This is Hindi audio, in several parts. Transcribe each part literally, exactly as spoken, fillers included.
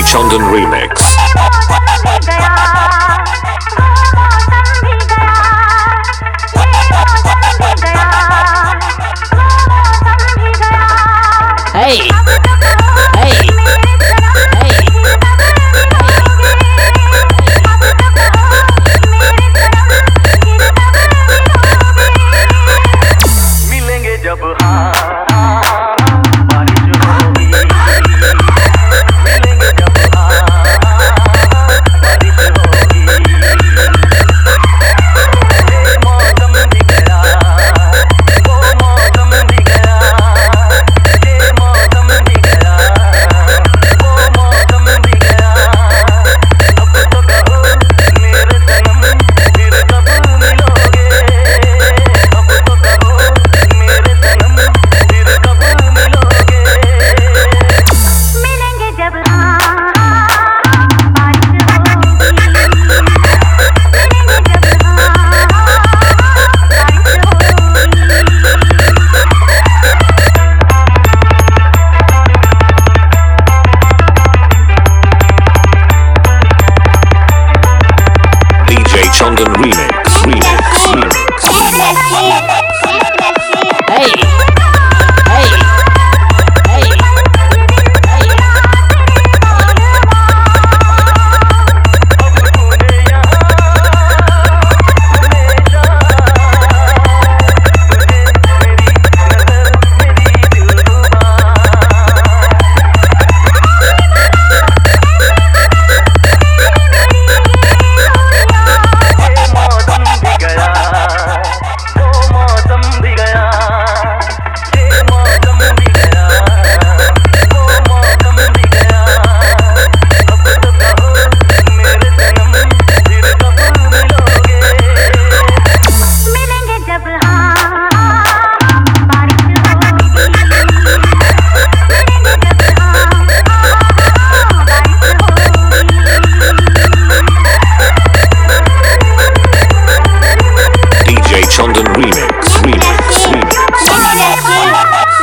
Chandan Remix. Hey, hey, hey. मिलेंगे जब हाँ बारिश होगी, मिलेंगे जब हाँ बारिश होगी। ये मौसम भी गया, वो मौसम भी गया, ये मौसम भी गया, वो मौसम भी गया। अब तो कहो मेरे सनम फिर कब मिलोगे, अब तो कहो मेरे सनम फिर कब मिलोगे। मिलेंगे जब हाँ बारिश होगी, मिलेंगे जब हाँ बारिश D J Chandan Remix. Remix. Remix. Hey, hey, hey, hey. अब तूने यहाँ हमेशा तुझे मेरी नजर मेरी दिलरुबा। ये मौसम भी गया, वो मौसम भी गया, ये मौसम भी गया, वो मौसम भी गया। अब तो कहो मेरे सनम फिर कब मिलोगे। मिलेंगे जब हाँ बारिश होगी, मिलेंगे जब हाँ बारिश होगी। D J Chandan Remix. Remix. Remix.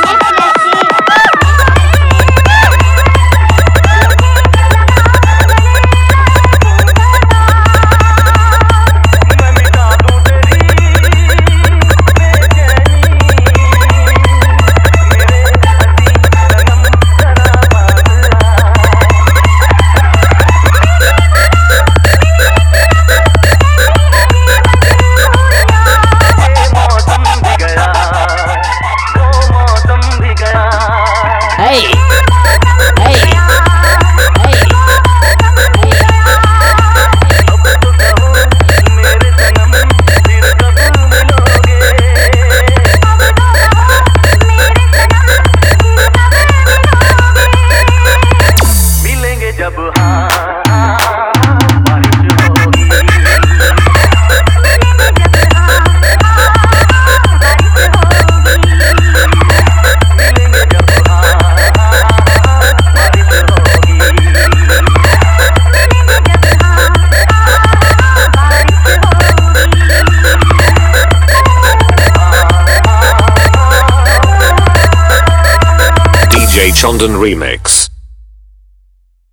मैं मिटा दूं तेरी बेचैनी, मेरे हसीन सनम जरा पास आ। ये मौसम भी गया, वो मौसम भी गया। Hey, hey, hey, hey. अब तो कहो मेरे सनम फिर कब मिलोगे। मिलेंगे जब हाँ बारिश होगी, मिलेंगे जब हाँ बारिश होगी। D J Chandan Remix.